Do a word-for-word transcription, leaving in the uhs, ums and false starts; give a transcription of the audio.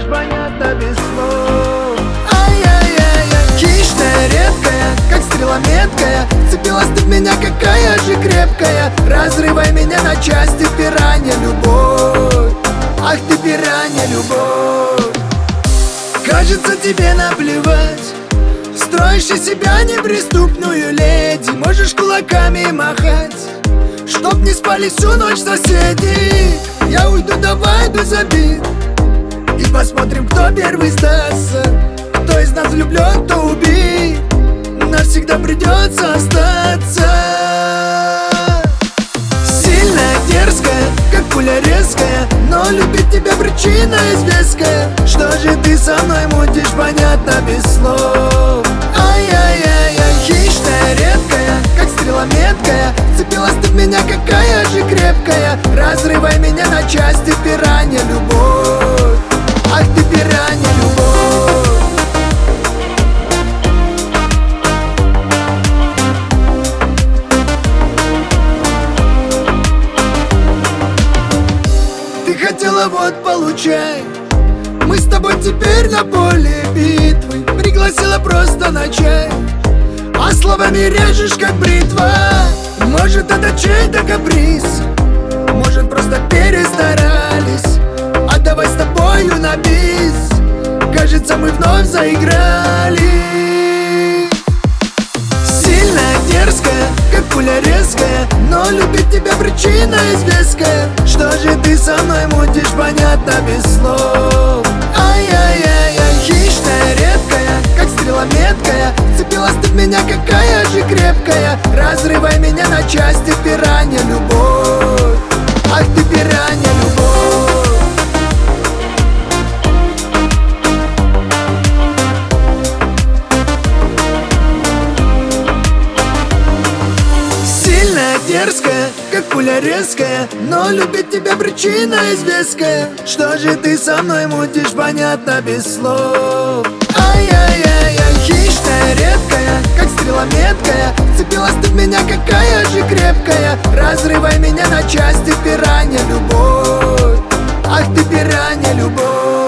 мутишь, понятно без слов. Ай-яй-яй-яй, хищная, редкая, как стрела меткая. Вцепилась ты в меня, какая же крепкая. Разрывай меня на части, пиранья, любовь. Ах ты, пиранья, любовь. Кажется, тебе наплевать. Строишь из себя неприступную леди. Можешь кулаками махать, чтоб не спали всю ночь соседи. Я уйду, давай без обид, и посмотрим, кто первый сдастся. Кто из нас влюблен, кто убит. Навсегда придется остаться. Сильная, дерзкая, как пуля резкая, но любить тебя причина известная. Что же ты со мной мутишь, понятно без слов. Ай-яй-яй-яй, хищная, редкая, как стрела меткая. Вцепилась ты в меня, какая же крепкая. Разрывай меня на части, пиранья, любовь. Ах ты, пиранья, любовь. Ты хотела, вот получай. Мы с тобой теперь на поле битвы. Пригласила просто на чай, а словами режешь, как бритва. Может, это чей-то каприз, может, просто перестарались. А давай с тобою на бис. Кажется, мы вновь заиграли. Сильная, дерзкая, как пуля резкая, но любить тебя причина известная. Что же ты со мной мутишь, понятно без слов. Ай-яй-яй-яй, хищная, редкая, как стрела меткая. Вцепилась ты в меня, какая же крепкая. Разрывай меня на части, пиранья, любовь. Ах ты, пиранья, любовь. Сильная, дерзкая, как пуля резкая, но любить тебя причина известная. Что же ты со мной мутишь, понятно без слов. Ай-яй-яй-яй, хищная, редкая, как стрела меткая. Вцепилась ты в меня, какая же крепкая. Разрывай меня на части, пиранья, любовь. Ах ты, пиранья, любовь.